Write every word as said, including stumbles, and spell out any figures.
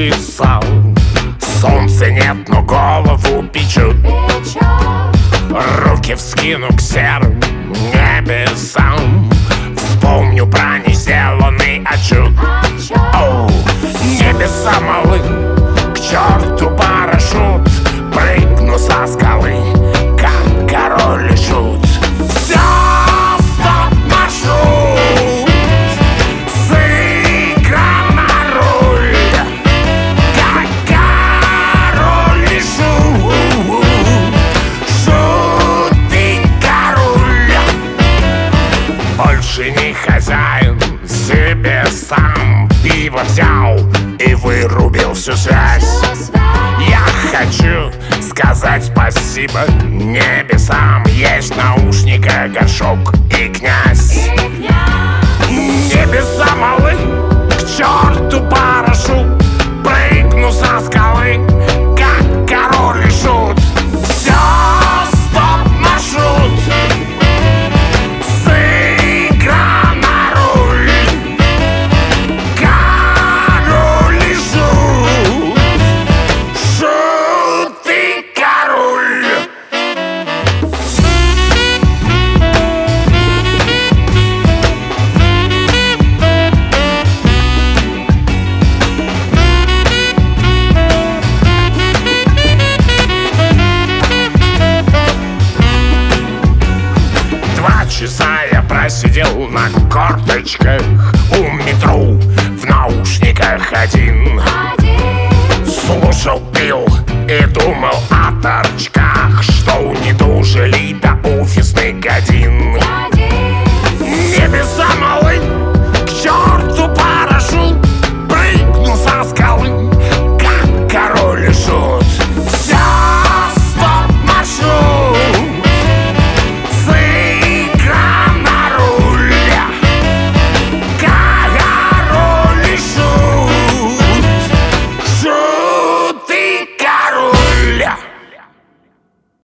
написал: солнца нет, но голову печет. Руки вскину к серым небесам, вспомню про несделанный отчет. Оу, небеса малы, к черту парашют, прыгну со скалы, как король и шут. Все, стоп, маршрут, сыгран на руль, как король и шут. Шут и король, больше не хозяин, себе сам пиво взял и вырубил всю связь. Я хочу сказать спасибо небесам. Есть в наушниках горшок и князь. Небеса малы, к черту парашют, прыгну со скалы, как король и шут. Все, стоп, маршрут, сыгран на руль, король и шут. Шут и король. Два часа я просидел на корточках у метро, в наушниках один. Слушал, пил и думал о торчках, что уничтожили до офисных годин.